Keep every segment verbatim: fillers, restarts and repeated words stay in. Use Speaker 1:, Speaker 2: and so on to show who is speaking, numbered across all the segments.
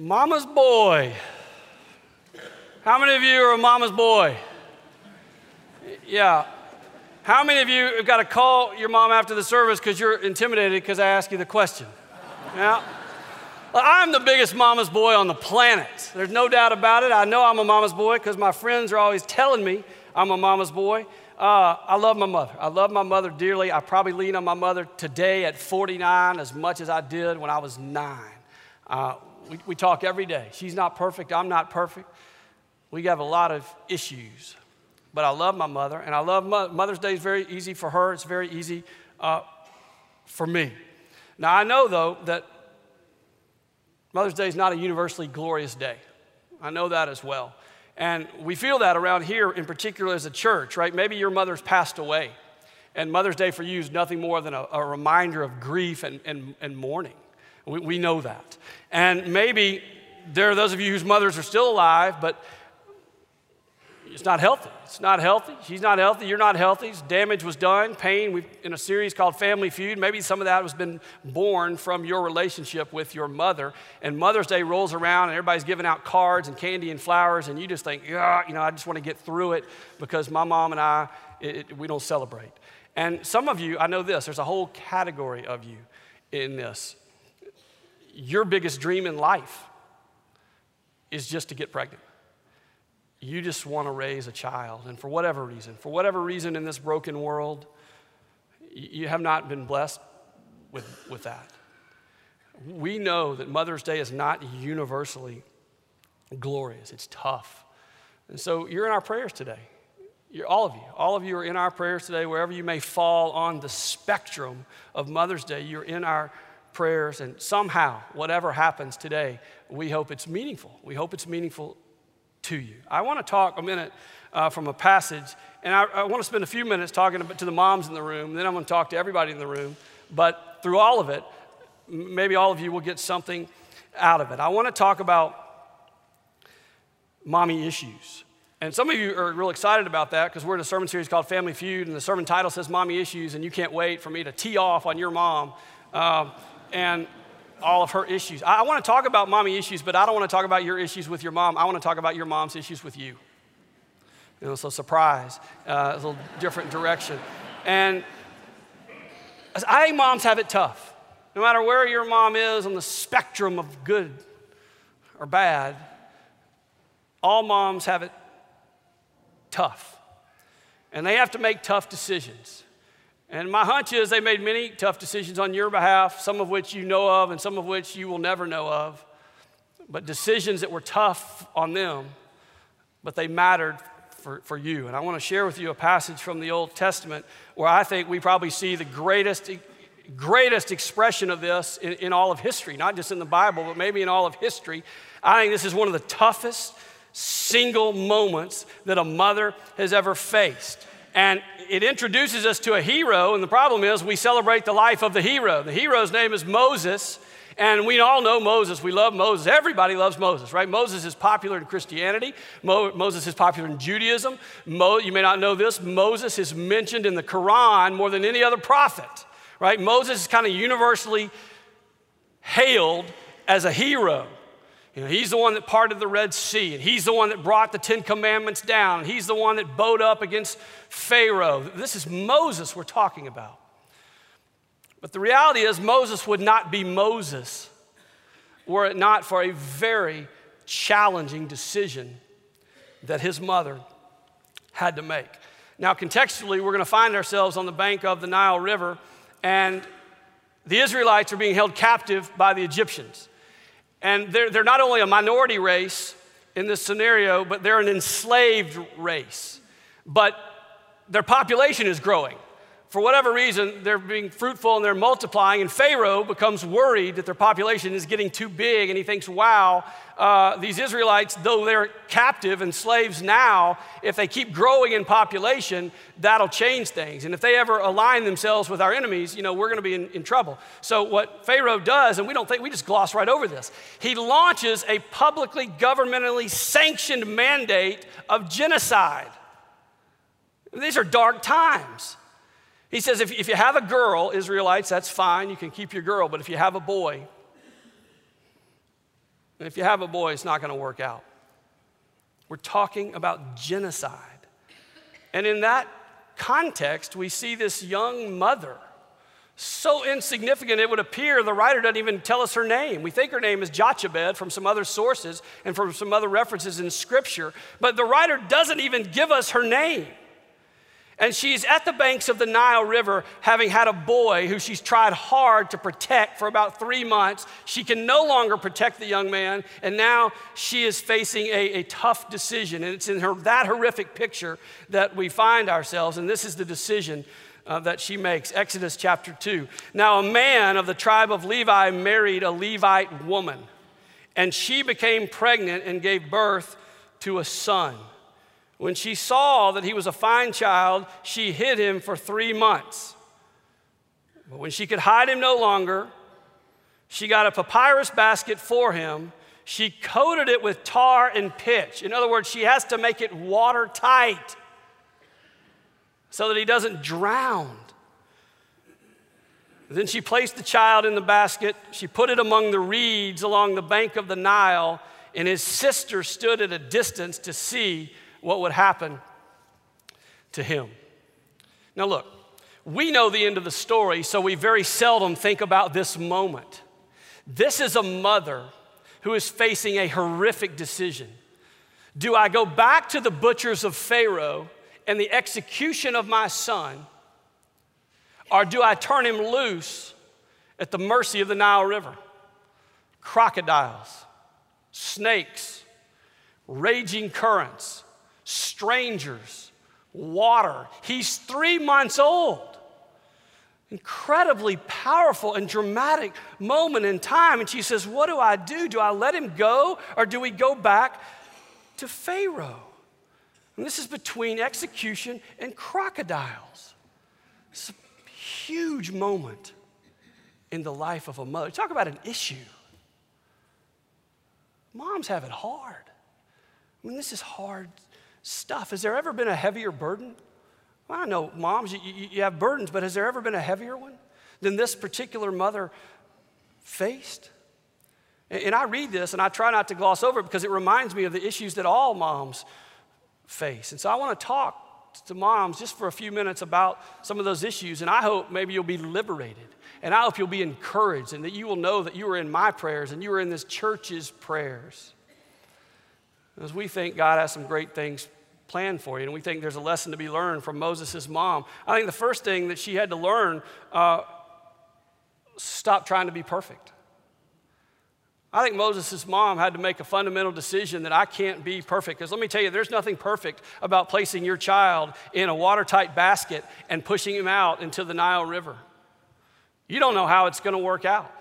Speaker 1: Mama's boy. How many of you are a mama's boy? Yeah. How many of you have got to call your mom after the service because you're intimidated because I asked you the question? Yeah. Well, I'm the biggest mama's boy on the planet. There's no doubt about it. I know I'm a mama's boy because my friends are always telling me I'm a mama's boy. Uh, I love my mother. I love my mother dearly. I probably lean on my mother today at forty-nine as much as I did when I was nine. Uh, we, we talk every day. She's not perfect. I'm not perfect. We have a lot of issues. But I love my mother, and I love Mo- Mother's Day is very easy for her. It's very easy uh, for me. Now, I know, though, that Mother's Day is not a universally glorious day. I know that as well. And we feel that around here, in particular as a church, right? Maybe your mother's passed away, and Mother's Day for you is nothing more than a, a reminder of grief and, and, and mourning. We, we know that. And maybe there are those of you whose mothers are still alive, but it's not healthy. It's not healthy. She's not healthy. You're not healthy. Damage was done. Pain. We've in a series called Family Feud. Maybe some of that has been born from your relationship with your mother. And Mother's Day rolls around, and everybody's giving out cards and candy and flowers, and you just think, yeah, you know, I just want to get through it because my mom and I, it, it, we don't celebrate. And some of you, I know this. There's a whole category of you in this. Your biggest dream in life is just to get pregnant. You just want to raise a child, and for whatever reason, for whatever reason in this broken world, you have not been blessed with, with that. We know that Mother's Day is not universally glorious. It's tough. And so you're in our prayers today. You're, all of you, all of you are in our prayers today, wherever you may fall on the spectrum of Mother's Day, you're in our prayers, and somehow, whatever happens today, we hope it's meaningful. We hope it's meaningful to you. I want to talk a minute uh, from a passage, and I, I want to spend a few minutes talking to the moms in the room, then I'm going to talk to everybody in the room, but through all of it, maybe all of you will get something out of it. I want to talk about mommy issues. And some of you are real excited about that because we're in a sermon series called Family Feud, and the sermon title says Mommy Issues, and you can't wait for me to tee off on your mom uh, and all of her issues. I, I want to talk about mommy issues, but I don't want to talk about your issues with your mom. I want to talk about your mom's issues with you. You know, so surprise, uh, a little different direction. And I think moms have it tough. No matter where your mom is on the spectrum of good or bad, all moms have it tough. And they have to make tough decisions. And my hunch is they made many tough decisions on your behalf, some of which you know of and some of which you will never know of, but decisions that were tough on them, but they mattered for, for you. And I want to share with you a passage from the Old Testament where I think we probably see the greatest, greatest expression of this in, in all of history, not just in the Bible, but maybe in all of history. I think this is one of the toughest single moments that a mother has ever faced. And it introduces us to a hero, and the problem is we celebrate the life of the hero. The hero's name is Moses, and we all know Moses. We love Moses. Everybody loves Moses, right? Moses is popular in Christianity. Mo- Moses is popular in Judaism. Mo- you may not know this. Moses is mentioned in the Quran more than any other prophet, right? Moses is kind of universally hailed as a hero. You know, he's the one that parted the Red Sea, and he's the one that brought the Ten Commandments down, and he's the one that bowed up against Pharaoh. This is Moses we're talking about. But the reality is Moses would not be Moses were it not for a very challenging decision that his mother had to make. Now, contextually, we're going to find ourselves on the bank of the Nile River, and the Israelites are being held captive by the Egyptians. And they're, they're not only a minority race in this scenario, but they're an enslaved race. But their population is growing. For whatever reason, they're being fruitful and they're multiplying, and Pharaoh becomes worried that their population is getting too big, and he thinks, wow, uh, these Israelites, though they're captive and slaves now, if they keep growing in population, that'll change things. And if they ever align themselves with our enemies, you know, we're gonna be in, in trouble. So what Pharaoh does, and we don't think, we just gloss right over this, he launches a publicly, governmentally sanctioned mandate of genocide. These are dark times. He says, if, if you have a girl, Israelites, that's fine. You can keep your girl. But if you have a boy, And if you have a boy, it's not going to work out. We're talking about genocide. And in that context, we see this young mother, so insignificant it would appear the writer doesn't even tell us her name. We think her name is Jochebed from some other sources and from some other references in Scripture, but the writer doesn't even give us her name. And she's at the banks of the Nile River, having had a boy who she's tried hard to protect for about three months. She can no longer protect the young man, and now she is facing a, a tough decision. And it's in her, that horrific picture that we find ourselves, and this is the decision uh, that she makes. Exodus chapter two. Now a man of the tribe of Levi married a Levite woman, and she became pregnant and gave birth to a son. When she saw that he was a fine child, she hid him for three months. But when she could hide him no longer, she got a papyrus basket for him. She coated it with tar and pitch. In other words, she has to make it watertight so that he doesn't drown. Then she placed the child in the basket. She put it among the reeds along the bank of the Nile, and his sister stood at a distance to see what would happen to him. Now look, we know the end of the story, so we very seldom think about this moment. This is a mother who is facing a horrific decision. Do I go back to the butchers of Pharaoh and the execution of my son, or do I turn him loose at the mercy of the Nile River? Crocodiles, snakes, raging currents, strangers, water. He's three months old. Incredibly powerful and dramatic moment in time. And she says, what do I do? Do I let him go, or do we go back to Pharaoh? And this is between execution and crocodiles. It's a huge moment in the life of a mother. Talk about an issue. Moms have it hard. I mean, this is hard stuff. Has there ever been a heavier burden? Well, I know, moms, you, you, you have burdens, but has there ever been a heavier one than this particular mother faced? And, and I read this, and I try not to gloss over it because it reminds me of the issues that all moms face. And so I want to talk to moms just for a few minutes about some of those issues, and I hope maybe you'll be liberated, and I hope you'll be encouraged, and that you will know that you are in my prayers, and you are in this church's prayers. As we think God has some great things planned for you, and we think there's a lesson to be learned from Moses' mom. I think the first thing that she had to learn, uh, stop trying to be perfect. I think Moses' mom had to make a fundamental decision that I can't be perfect. Because let me tell you, there's nothing perfect about placing your child in a watertight basket and pushing him out into the Nile River. You don't know how it's going to work out.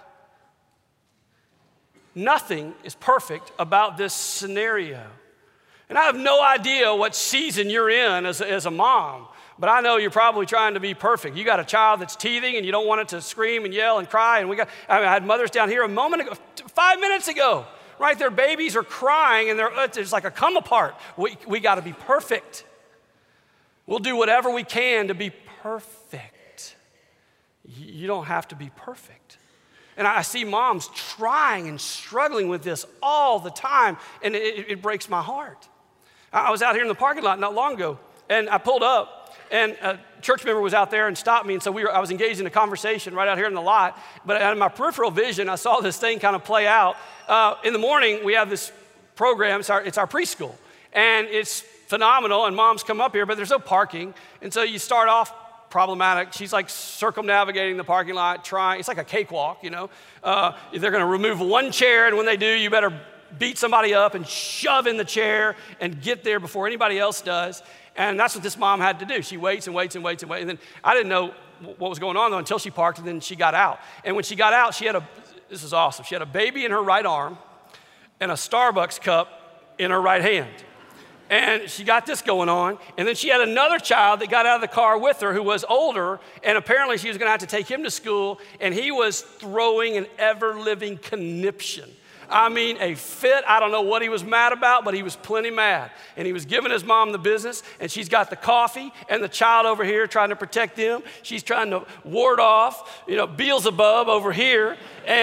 Speaker 1: Nothing is perfect about this scenario. And I have no idea what season you're in as a, as a mom, but I know you're probably trying to be perfect. You got a child that's teething and you don't want it to scream and yell and cry. And we got, I, mean, I had mothers down here a moment ago, five minutes ago, right? Their babies are crying and they're, it's like a come apart. We, we got to be perfect. We'll do whatever we can to be perfect. You don't have to be perfect. And I see moms trying and struggling with this all the time, and it, it breaks my heart. I was out here in the parking lot not long ago, and I pulled up, and a church member was out there and stopped me, and so we were, I was engaged in a conversation right out here in the lot, but in my peripheral vision, I saw this thing kind of play out. Uh, in the morning, we have this program, it's our, it's our preschool, and it's phenomenal, and moms come up here, but there's no parking, and so you start off problematic. She's like circumnavigating the parking lot, trying. It's like a cakewalk, you know. Uh, they're going to remove one chair, and when they do, you better beat somebody up and shove in the chair and get there before anybody else does. And that's what this mom had to do. She waits and waits and waits and waits. And then I didn't know what was going on, though, until she parked, and then she got out. And when she got out, she had a, this is awesome, she had a baby in her right arm and a Starbucks cup in her right hand. And she got this going on. And then she had another child that got out of the car with her who was older. And apparently she was going to have to take him to school. And he was throwing an ever-living conniption. I mean, a fit. I don't know what he was mad about, but he was plenty mad. And he was giving his mom the business. And she's got the coffee and the child over here trying to protect them. She's trying to ward off, you know, Beelzebub over here. And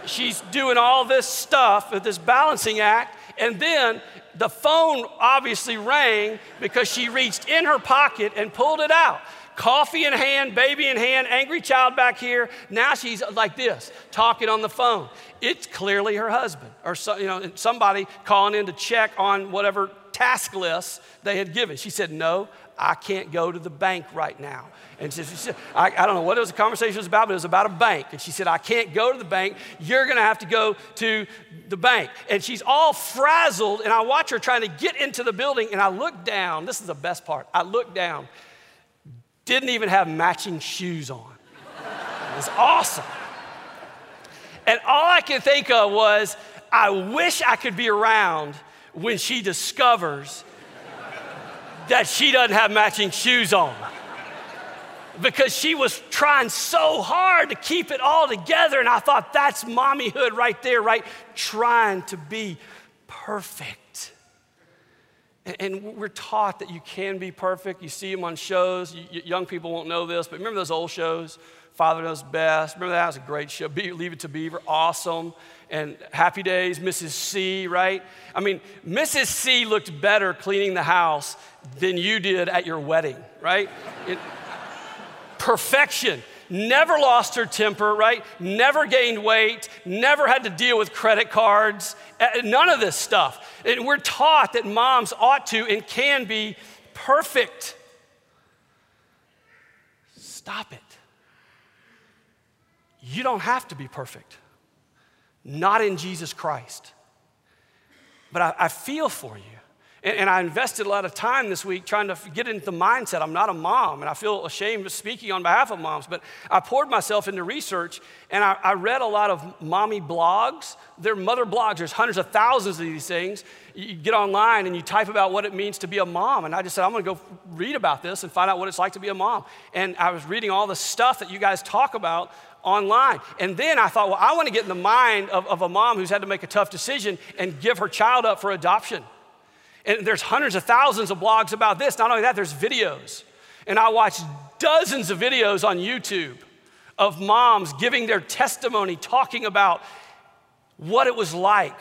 Speaker 1: she's doing all this stuff with this balancing act, and then the phone obviously rang because she reached in her pocket and pulled it out. Coffee in hand, baby in hand, angry child back here. Now she's like this, talking on the phone. It's clearly her husband or so, you know, somebody calling in to check on whatever task list they had given. She said, no, I can't go to the bank right now. And she said, I, I don't know what it was the conversation was about, but it was about a bank. And she said, I can't go to the bank. You're going to have to go to the bank. And she's all frazzled, and I watch her trying to get into the building, and I look down. This is the best part. I look down. Didn't even have matching shoes on. It was awesome. And all I could think of was, I wish I could be around when she discovers that she doesn't have matching shoes on. Because she was trying so hard to keep it all together, and I thought that's mommyhood right there, right? Trying to be perfect. And, and we're taught that you can be perfect. You see them on shows. You, young people won't know this, but remember those old shows? Father Knows Best. Remember that was a great show. Be, Leave It to Beaver, awesome. And Happy Days, Missus C, right? I mean, Missus C looked better cleaning the house than you did at your wedding, right? It, perfection. Never lost her temper, right? Never gained weight, never had to deal with credit cards, none of this stuff. And we're taught that moms ought to and can be perfect. Stop it. You don't have to be perfect. Not in Jesus Christ. But I, I feel for you. And, and I invested a lot of time this week trying to get into the mindset. I'm not a mom, and I feel ashamed of speaking on behalf of moms, but I poured myself into research, and I, I read a lot of mommy blogs. They're mother blogs. There's hundreds of thousands of these things. You get online, and you type about what it means to be a mom, and I just said, I'm going to go read about this and find out what it's like to be a mom. And I was reading all the stuff that you guys talk about online. And then I thought, well, I want to get in the mind of, of a mom who's had to make a tough decision and give her child up for adoption. And there's hundreds of thousands of blogs about this. Not only that, there's videos. And I watched dozens of videos on YouTube of moms giving their testimony, talking about what it was like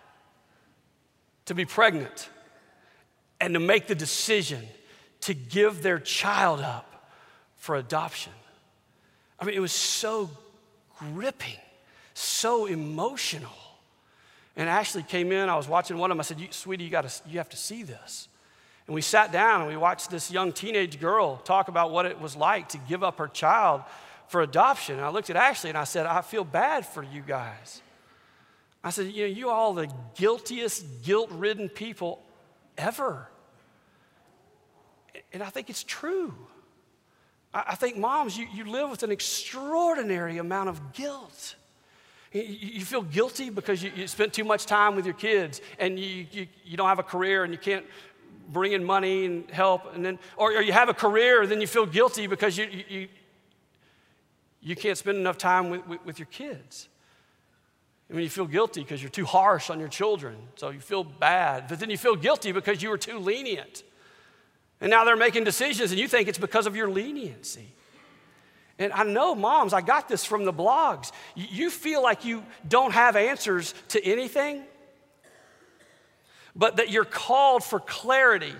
Speaker 1: to be pregnant and to make the decision to give their child up for adoption. I mean, it was so gripping, so emotional. And Ashley came in, I was watching one of them, I said, sweetie, you, gotta, you have to see this. And we sat down and we watched this young teenage girl talk about what it was like to give up her child for adoption. And I looked at Ashley and I said, I feel bad for you guys. I said, you know, you are all the guiltiest, guilt-ridden people ever. And I think it's true. I think moms, you, you live with an extraordinary amount of guilt. You feel guilty because you, you spent too much time with your kids and you, you, you don't have a career and you can't bring in money and help. And then, or, or you have a career and then you feel guilty because you, you, you, you can't spend enough time with, with, with your kids. I mean, you feel guilty because you're too harsh on your children, so you feel bad. But then you feel guilty because you were too lenient. And now they're making decisions and you think it's because of your leniency. And I know, moms, I got this from the blogs. You feel like you don't have answers to anything, but that you're called for clarity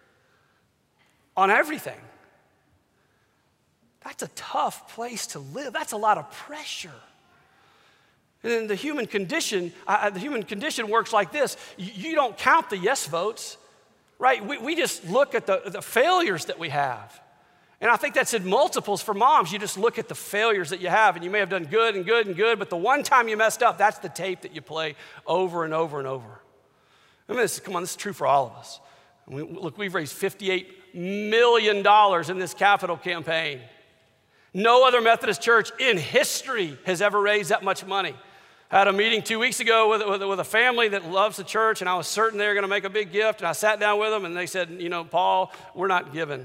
Speaker 1: on everything. That's a tough place to live. That's a lot of pressure. And then the human condition, uh, the human condition works like this. You, you don't count the yes votes, right? We, we just look at the, the failures that we have. And I think that's in multiples for moms. You just look at the failures that you have, and you may have done good and good and good, but the one time you messed up, that's the tape that you play over and over and over. I mean, this, come on, this is true for all of us. We, look, we've raised fifty-eight million dollars in this capital campaign. No other Methodist church in history has ever raised that much money. I had a meeting two weeks ago with, with, with a family that loves the church, and I was certain they were going to make a big gift, and I sat down with them, and they said, you know, Paul, we're not giving.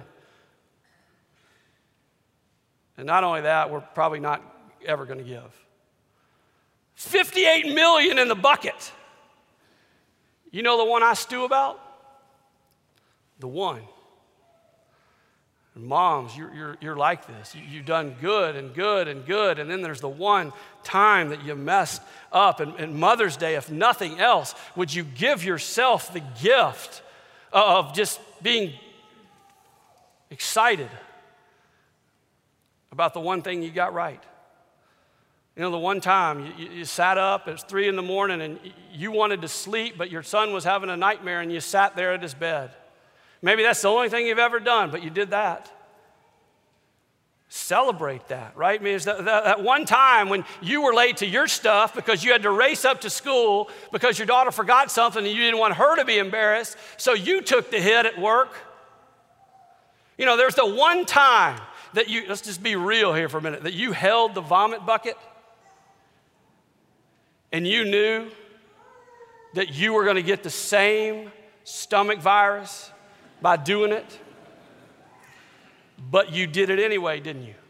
Speaker 1: And not only that, we're probably not ever going to give. fifty-eight million in the bucket. You know the one I stew about? The one. Moms, you're, you're, you're like this. You, you've done good and good and good, and then there's the one time that you messed up. And, and Mother's Day, if nothing else, would you give yourself the gift of just being excited about the one thing you got right? You know, the one time you, you sat up, it's three in the morning, and you wanted to sleep, but your son was having a nightmare, and you sat there at his bed. Maybe that's the only thing you've ever done, but you did that. Celebrate that, right? I mean, it's that, that, that one time when you were late to your stuff because you had to race up to school because your daughter forgot something and you didn't want her to be embarrassed, so you took the hit at work. You know, there's the one time that you, let's just be real here for a minute, that you held the vomit bucket and you knew that you were going to get the same stomach virus by doing it, but you did it anyway, didn't you?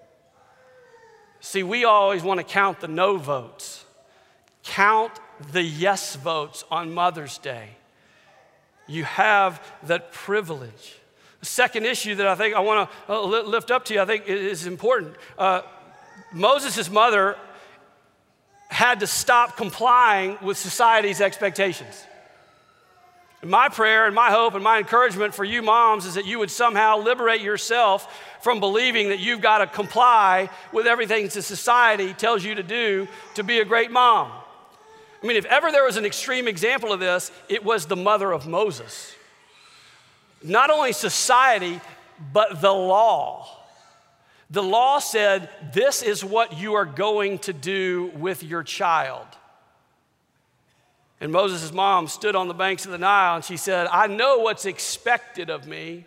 Speaker 1: See, we always want to count the no votes. Count the yes votes on Mother's Day. You have that privilege. The second issue that I think I want to lift up to you, I think is important. Uh, Moses' mother had to stop complying with society's expectations. And my prayer and my hope and my encouragement for you moms is that you would somehow liberate yourself from believing that you've got to comply with everything that society tells you to do to be a great mom. I mean, if ever there was an extreme example of this, it was the mother of Moses. Not only society, but the law. The law said, this is what you are going to do with your child. And Moses' mom stood on the banks of the Nile and she said, I know what's expected of me,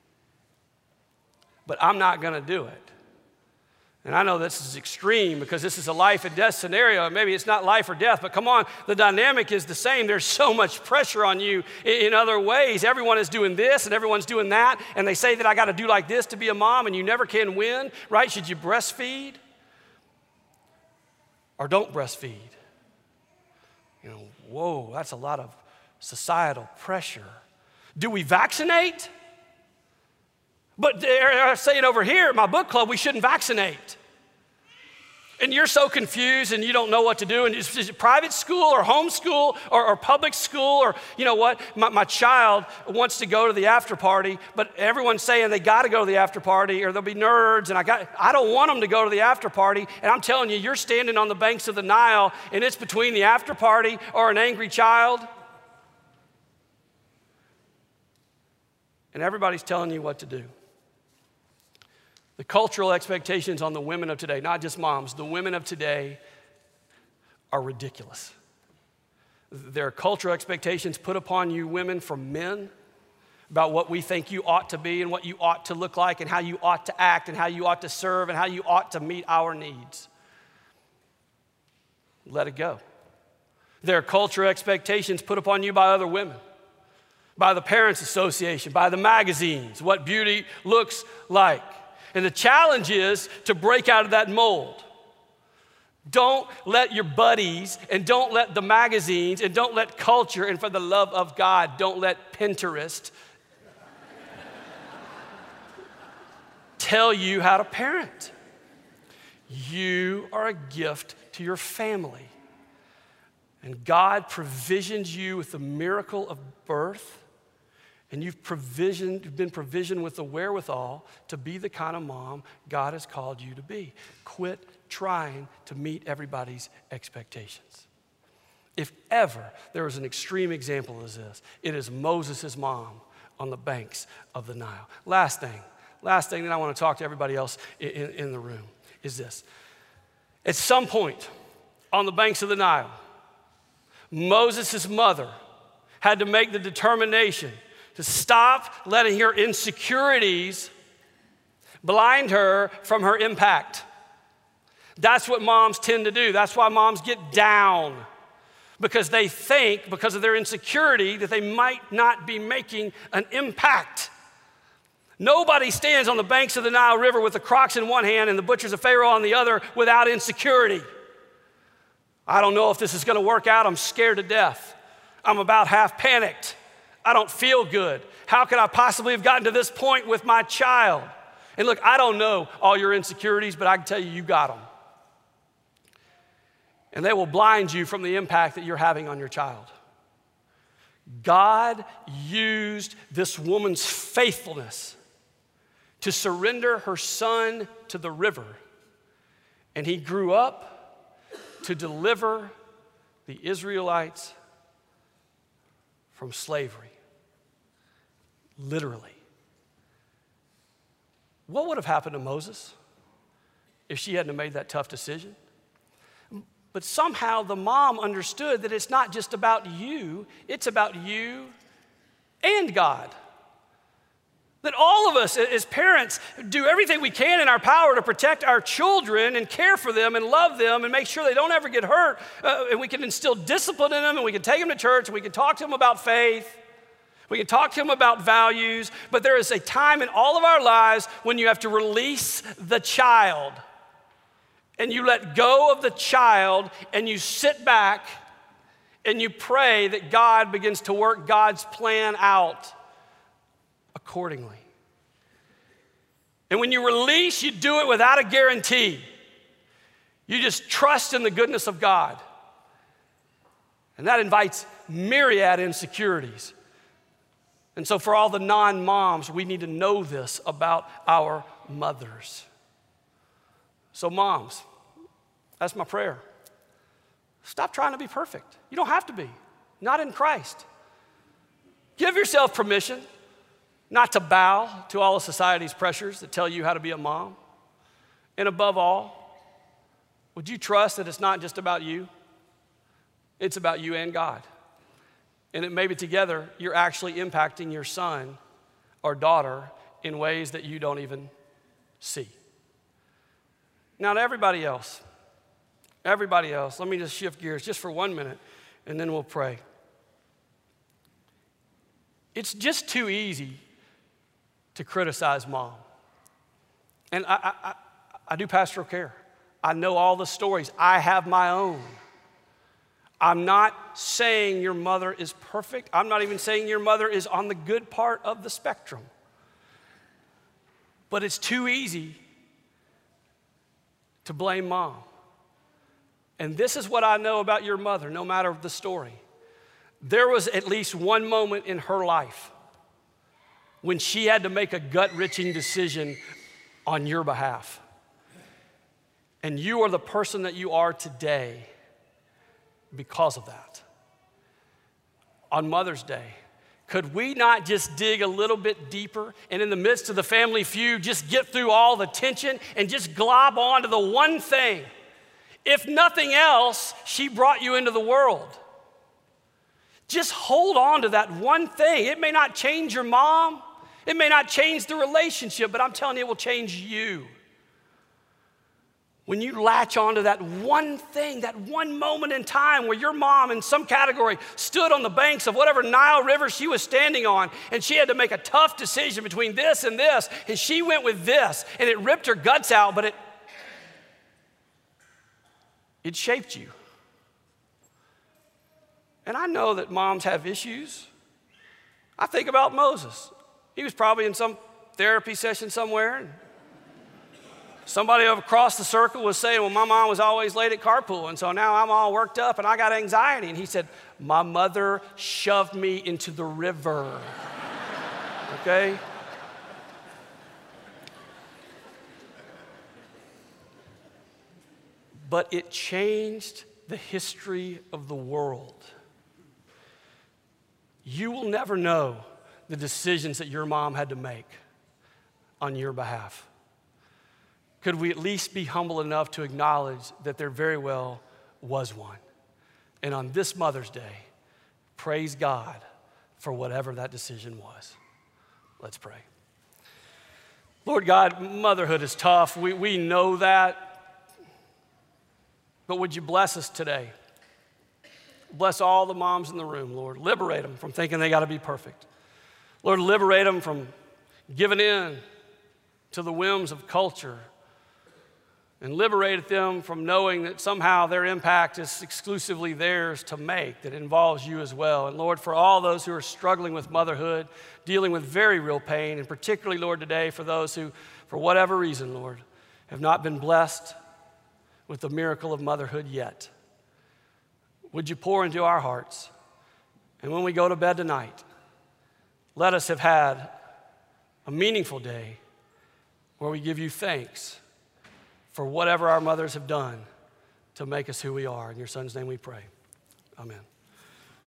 Speaker 1: but I'm not going to do it. And I know this is extreme because this is a life and death scenario. Maybe it's not life or death, but come on, the dynamic is the same. There's so much pressure on you in other ways. Everyone is doing this and everyone's doing that, and they say that I got to do like this to be a mom, and you never can win, right? Should you breastfeed or don't breastfeed? You know, whoa, that's a lot of societal pressure. Do we vaccinate? But they're saying over here at my book club, we shouldn't vaccinate. And you're so confused and you don't know what to do. And is it private school or homeschool or, or public school? Or, you know what, my, my child wants to go to the after party, but everyone's saying they got to go to the after party or there'll be nerds. And I got, I don't want them to go to the after party. And I'm telling you, you're standing on the banks of the Nile and it's between the after party or an angry child. And everybody's telling you what to do. The cultural expectations on the women of today, not just moms, the women of today are ridiculous. There are cultural expectations put upon you women from men about what we think you ought to be and what you ought to look like and how you ought to act and how you ought to serve and how you ought to meet our needs. Let it go. There are cultural expectations put upon you by other women, by the Parents Association, by the magazines, what beauty looks like. And the challenge is to break out of that mold. Don't let your buddies and don't let the magazines and don't let culture, and for the love of God, don't let Pinterest tell you how to parent. You are a gift to your family. And God provisions you with the miracle of birth. And you've, provisioned, you've been provisioned with the wherewithal to be the kind of mom God has called you to be. Quit trying to meet everybody's expectations. If ever there was an extreme example of this, it is Moses' mom on the banks of the Nile. Last thing, last thing that I want to talk to everybody else in, in, in the room is this. At some point on the banks of the Nile, Moses' mother had to make the determination to stop letting her insecurities blind her from her impact. That's what moms tend to do. That's why moms get down, because they think, because of their insecurity, that they might not be making an impact. Nobody stands on the banks of the Nile River with the Crocs in one hand and the butchers of Pharaoh on the other without insecurity. I don't know if this is going to work out. I'm scared to death. I'm about half panicked. I don't feel good. How could I possibly have gotten to this point with my child? And look, I don't know all your insecurities, but I can tell you, you got them. And they will blind you from the impact that you're having on your child. God used this woman's faithfulness to surrender her son to the river. And he grew up to deliver the Israelites from slavery. Literally. What would have happened to Moses if she hadn't made that tough decision? But somehow the mom understood that it's not just about you, it's about you and God. That all of us as parents do everything we can in our power to protect our children and care for them and love them and make sure they don't ever get hurt. Uh, and we can instill discipline in them, and we can take them to church, and we can talk to them about faith. We can talk to them about values. But there is a time in all of our lives when you have to release the child. And you let go of the child, and you sit back, and you pray that God begins to work God's plan out accordingly. And when you release, you do it without a guarantee. You just trust in the goodness of God. And that invites myriad insecurities. And so for all the non-moms, we need to know this about our mothers. So moms, that's my prayer. Stop trying to be perfect. You don't have to be, not in Christ. Give yourself permission not to bow to all of society's pressures that tell you how to be a mom. And above all, would you trust that it's not just about you? It's about you and God. And that maybe together you're actually impacting your son or daughter in ways that you don't even see. Now to everybody else, everybody else, let me just shift gears just for one minute and then we'll pray. It's just too easy to criticize mom. And I, I, I, I do pastoral care. I know all the stories. I have my own. I'm not saying your mother is perfect. I'm not even saying your mother is on the good part of the spectrum. But it's too easy to blame mom. And this is what I know about your mother, no matter the story. There was at least one moment in her life when she had to make a gut-wrenching decision on your behalf. And you are the person that you are today because of that. On Mother's Day, could we not just dig a little bit deeper and in the midst of the family feud, just get through all the tension and just glob on to the one thing? If nothing else, she brought you into the world. Just hold on to that one thing. It may not change your mom. It may not change the relationship, but I'm telling you, it will change you. When you latch onto that one thing, that one moment in time where your mom in some category stood on the banks of whatever Nile River she was standing on, and she had to make a tough decision between this and this, and she went with this, and it ripped her guts out, but it, it shaped you. And I know that moms have issues. I think about Moses. He was probably in some therapy session somewhere, and somebody across the circle was saying, well, my mom was always late at carpool, and so now I'm all worked up and I got anxiety. And he said, my mother shoved me into the river. Okay? But it changed the history of the world. You will never know the decisions that your mom had to make on your behalf. Could we at least be humble enough to acknowledge that there very well was one? And on this Mother's Day, praise God for whatever that decision was. Let's pray. Lord God, motherhood is tough. We, we know that. But would you bless us today? Bless all the moms in the room, Lord. Liberate them from thinking they got to be perfect. Lord, liberate them from giving in to the whims of culture and liberated them from knowing that somehow their impact is exclusively theirs to make, that involves you as well. And Lord, for all those who are struggling with motherhood, dealing with very real pain, and particularly, Lord, today for those who, for whatever reason, Lord, have not been blessed with the miracle of motherhood yet, would you pour into our hearts? And when we go to bed tonight, let us have had a meaningful day where we give you thanks for whatever our mothers have done to make us who we are. In your Son's name we pray. Amen.